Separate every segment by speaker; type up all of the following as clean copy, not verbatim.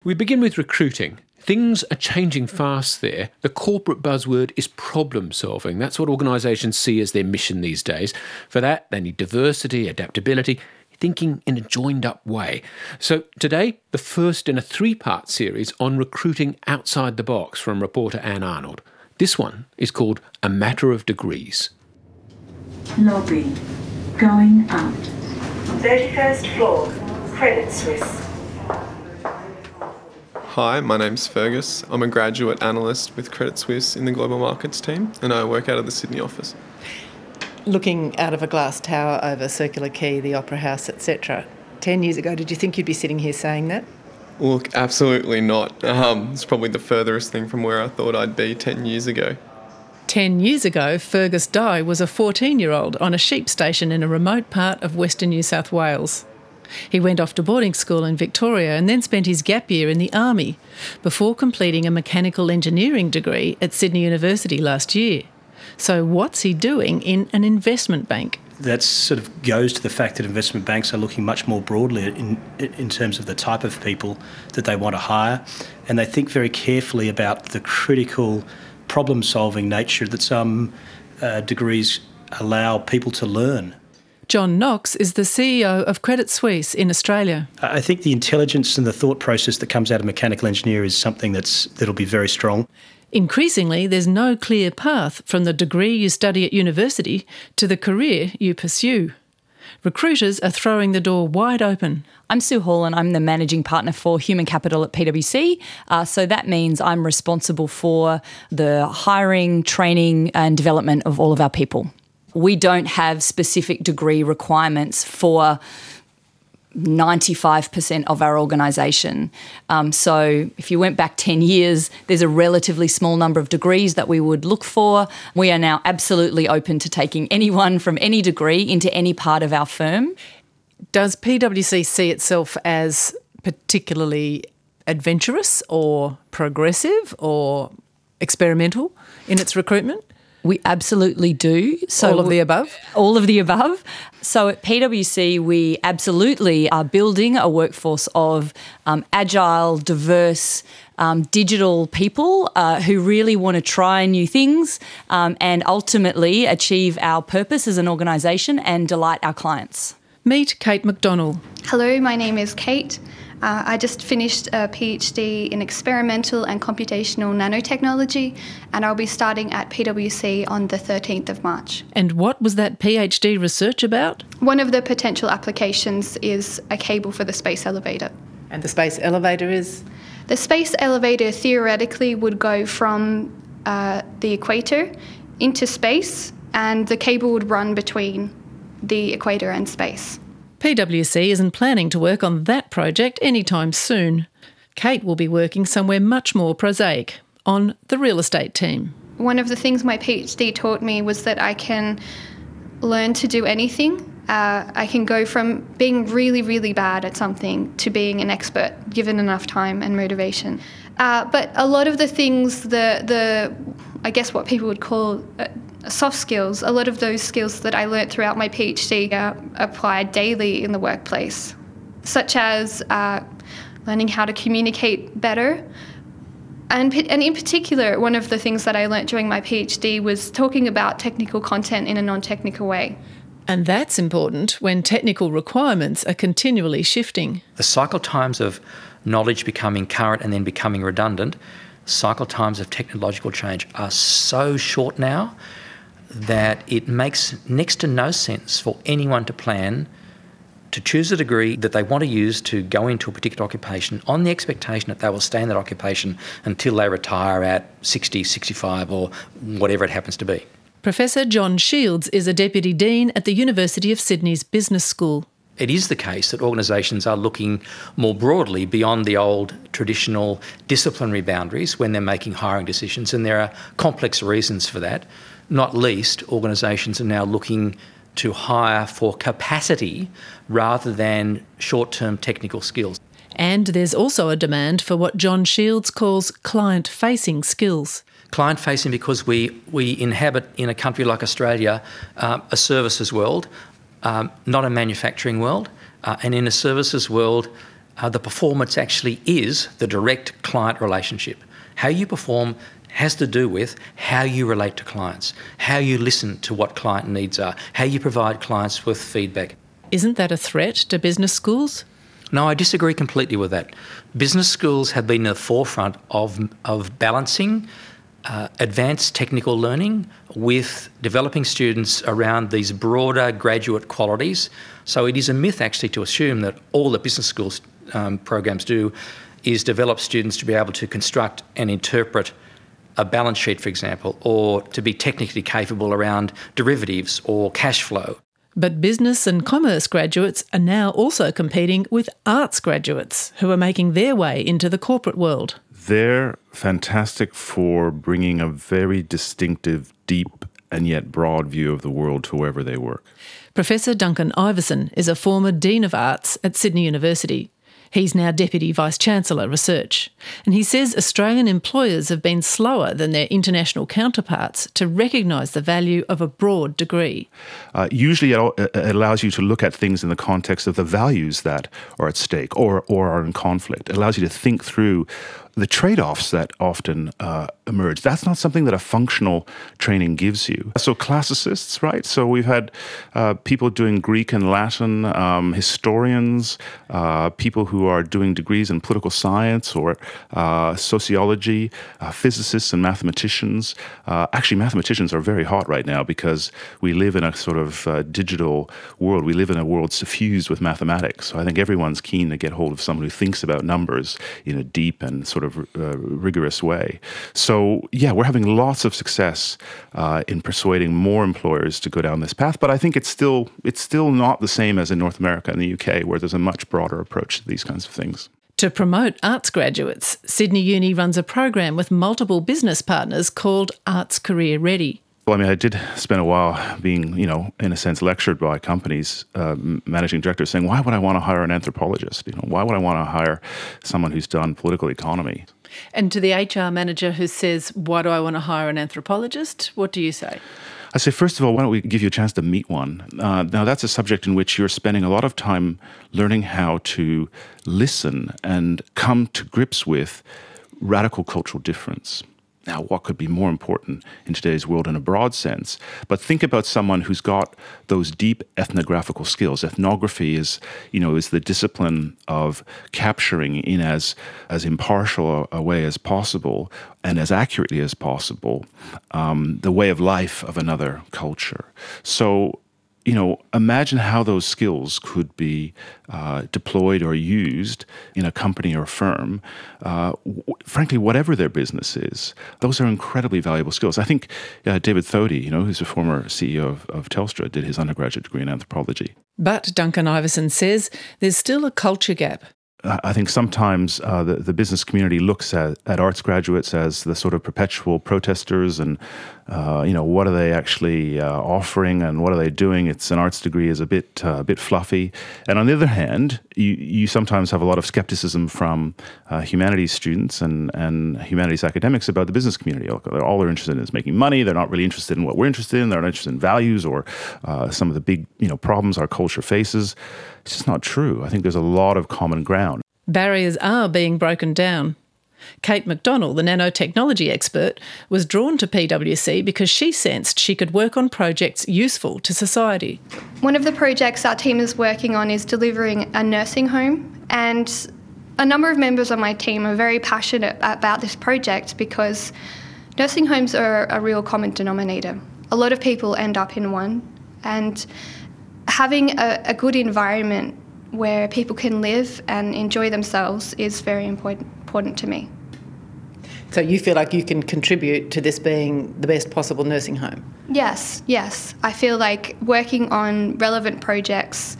Speaker 1: We begin with recruiting. Things are changing fast there. The corporate buzzword is problem solving. That's what organisations see as their mission these days. For that, they need diversity, adaptability, thinking in a joined up way. So today, the first in a 3-part series on recruiting outside the box from reporter Anne Arnold. This one is called A Matter of Degrees.
Speaker 2: Lobby. Going out.
Speaker 3: 31st floor, Credit Suisse.
Speaker 4: Hi, my name's Fergus. I'm a graduate analyst with Credit Suisse in the Global Markets team, and I work out of the Sydney office.
Speaker 5: Looking out of a glass tower over Circular Quay, the Opera House, etc. 10 years ago, did you think you'd be sitting here saying that?
Speaker 4: Look, absolutely not. It's probably the furthest thing from where I thought I'd be 10 years ago.
Speaker 5: 10 years ago, Fergus Dye was a 14-year-old on a sheep station in a remote part of Western New South Wales. He went off to boarding school in Victoria and then spent his gap year in the Army before completing a mechanical engineering degree at Sydney University last year. So what's he doing in an investment bank?
Speaker 6: That sort of goes to the fact that investment banks are looking much more broadly in terms of the type of people that they want to hire, and they think very carefully about the critical problem-solving nature that some degrees allow people to learn.
Speaker 5: John Knox is the CEO of Credit Suisse in Australia.
Speaker 6: I think the intelligence and the thought process that comes out of mechanical engineer is something that'll be very strong.
Speaker 5: Increasingly, there's no clear path from the degree you study at university to the career you pursue. Recruiters are throwing the door wide open.
Speaker 7: I'm Sue Hall and I'm the Managing Partner for Human Capital at PwC. So that means I'm responsible for the hiring, training and development of all of our people. We don't have specific degree requirements for 95% of our organisation. So if you went back 10 years, there's a relatively small number of degrees that we would look for. We are now absolutely open to taking anyone from any degree into any part of our firm.
Speaker 5: Does PwC see itself as particularly adventurous or progressive or experimental in its recruitment?
Speaker 7: We absolutely do. So
Speaker 5: all of the above?
Speaker 7: All of the above. So at PwC, we absolutely are building a workforce of agile, diverse, digital people who really want to try new things and ultimately achieve our purpose as an organisation and delight our clients.
Speaker 5: Meet Kate McDonnell.
Speaker 8: Hello, my name is Kate. I just finished a PhD in experimental and computational nanotechnology, and I'll be starting at PwC on the 13th of March.
Speaker 5: And what was that PhD research about?
Speaker 8: One of the potential applications is a cable for the space elevator.
Speaker 5: And the space elevator is?
Speaker 8: The space elevator theoretically would go from the equator into space, and the cable would run between the equator and space.
Speaker 5: PwC isn't planning to work on that project anytime soon. Kate will be working somewhere much more prosaic, on the real estate team.
Speaker 8: One of the things my PhD taught me was that I can learn to do anything. I can go from being really, really bad at something to being an expert, given enough time and motivation. But a lot of the things, I guess what people would call soft skills, a lot of those skills that I learnt throughout my PhD are applied daily in the workplace, such as learning how to communicate better. And in particular, one of the things that I learnt during my PhD was talking about technical content in a non-technical way.
Speaker 5: And that's important when technical requirements are continually shifting.
Speaker 9: The cycle times of knowledge becoming current and then becoming redundant, cycle times of technological change are so short now that it makes next to no sense for anyone to plan to choose a degree that they want to use to go into a particular occupation on the expectation that they will stay in that occupation until they retire at 60, 65 or whatever it happens to be.
Speaker 5: Professor John Shields is a Deputy Dean at the University of Sydney's Business School.
Speaker 9: It is the case that organisations are looking more broadly beyond the old traditional disciplinary boundaries when they're making hiring decisions, and there are complex reasons for that. Not least, organisations are now looking to hire for capacity rather than short-term technical skills.
Speaker 5: And there's also a demand for what John Shields calls client-facing skills.
Speaker 9: Client-facing because we inhabit in a country like Australia a services world, not a manufacturing world. And in a services world, the performance actually is the direct client relationship. How you perform has to do with how you relate to clients, how you listen to what client needs are, how you provide clients with feedback.
Speaker 5: Isn't that a threat to business schools?
Speaker 9: No, I disagree completely with that. Business schools have been at the forefront of balancing advanced technical learning with developing students around these broader graduate qualities. So it is a myth actually to assume that all that business schools programs do is develop students to be able to construct and interpret a balance sheet, for example, or to be technically capable around derivatives or cash flow.
Speaker 5: But business and commerce graduates are now also competing with arts graduates who are making their way into the corporate world.
Speaker 10: They're fantastic for bringing a very distinctive, deep and yet broad view of the world to wherever they work.
Speaker 5: Professor Duncan Iverson is a former Dean of Arts at Sydney University. He's now Deputy Vice-Chancellor Research. And he says Australian employers have been slower than their international counterparts to recognise the value of a broad degree.
Speaker 10: Usually it allows you to look at things in the context of the values that are at stake or are in conflict. It allows you to think through the trade-offs that often emerge. That's not something that a functional training gives you. So classicists, right? So we've had people doing Greek and Latin, historians, people who are doing degrees in political science or sociology, physicists and mathematicians. Actually, mathematicians are very hot right now because we live in a sort of digital world. We live in a world suffused with mathematics. So I think everyone's keen to get hold of someone who thinks about numbers in a deep and sort of rigorous way. So yeah, we're having lots of success in persuading more employers to go down this path, but I think it's still not the same as in North America and the UK, where there's a much broader approach to these kinds of things.
Speaker 5: To promote arts graduates, Sydney Uni runs a program with multiple business partners called Arts Career Ready.
Speaker 10: Well, I mean, I did spend a while being, in a sense, lectured by companies, managing directors, saying, why would I want to hire an anthropologist? Why would I want to hire someone who's done political economy?
Speaker 5: And to the HR manager who says, why do I want to hire an anthropologist? What do you say?
Speaker 10: I say, first of all, why don't we give you a chance to meet one? Now, that's a subject in which you're spending a lot of time learning how to listen and come to grips with radical cultural difference. Now, what could be more important in today's world in a broad sense? But think about someone who's got those deep ethnographical skills. Ethnography is the discipline of capturing in as impartial a way as possible and as accurately as possible the way of life of another culture. So, imagine how those skills could be deployed or used in a company or firm. Frankly, whatever their business is, those are incredibly valuable skills. I think David Thodey, who's a former CEO of Telstra, did his undergraduate degree in anthropology.
Speaker 5: But Duncan Iverson says there's still a culture gap.
Speaker 10: I think sometimes the business community looks at arts graduates as the sort of perpetual protesters and, what are they actually offering and what are they doing? It's an arts degree is a bit fluffy. And on the other hand, you sometimes have a lot of skepticism from humanities students and humanities academics about the business community. All they're interested in is making money. They're not really interested in what we're interested in. They're not interested in values or some of the big problems our culture faces. It's just not true. I think there's a lot of common ground.
Speaker 5: Barriers are being broken down. Kate McDonald, the nanotechnology expert, was drawn to PwC because she sensed she could work on projects useful to society.
Speaker 8: One of the projects our team is working on is delivering a nursing home, and a number of members on my team are very passionate about this project because nursing homes are a real common denominator. A lot of people end up in one, and having a good environment where people can live and enjoy themselves is very important to me.
Speaker 5: So you feel like you can contribute to this being the best possible nursing home?
Speaker 8: Yes. I feel like working on relevant projects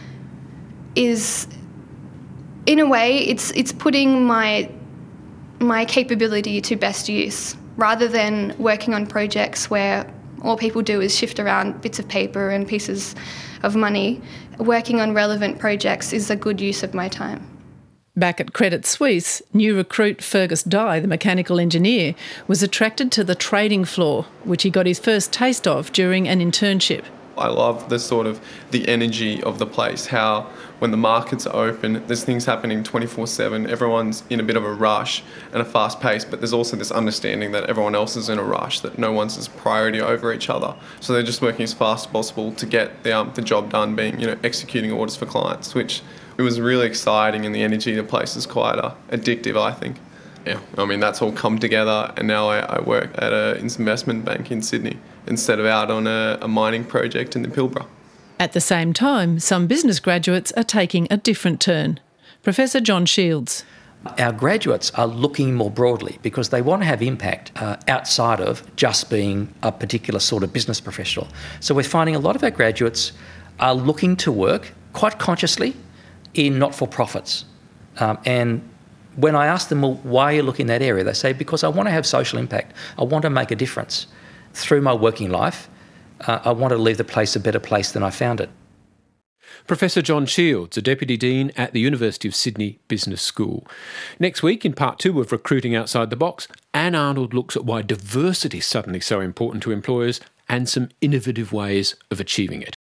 Speaker 8: is, in a way, it's putting my capability to best use, rather than working on projects where all people do is shift around bits of paper and pieces of money. Working on relevant projects is a good use of my time.
Speaker 5: Back at Credit Suisse, new recruit Fergus Dye, the mechanical engineer, was attracted to the trading floor, which he got his first taste of during an internship.
Speaker 4: I love the energy of the place, how when the markets are open, there's things happening 24/7. Everyone's in a bit of a rush and a fast pace, but there's also this understanding that everyone else is in a rush, that no one's as priority over each other. So they're just working as fast as possible to get the job done, being, executing orders for clients, which it was really exciting, and the energy of the place is quite addictive, I think. Yeah, that's all come together, and now I work at an investment bank in Sydney instead of out on a mining project in the Pilbara.
Speaker 5: At the same time, some business graduates are taking a different turn. Professor John Shields.
Speaker 9: Our graduates are looking more broadly because they want to have impact outside of just being a particular sort of business professional. So we're finding a lot of our graduates are looking to work quite consciously in not-for-profits. And when I ask them, well, why are you looking in that area? They say, because I want to have social impact. I want to make a difference. Through my working life, I want to leave the place a better place than I found it.
Speaker 1: Professor John Shields, a Deputy Dean at the University of Sydney Business School. Next week, in part 2 of Recruiting Outside the Box, Anne Arnold looks at why diversity is suddenly so important to employers and some innovative ways of achieving it.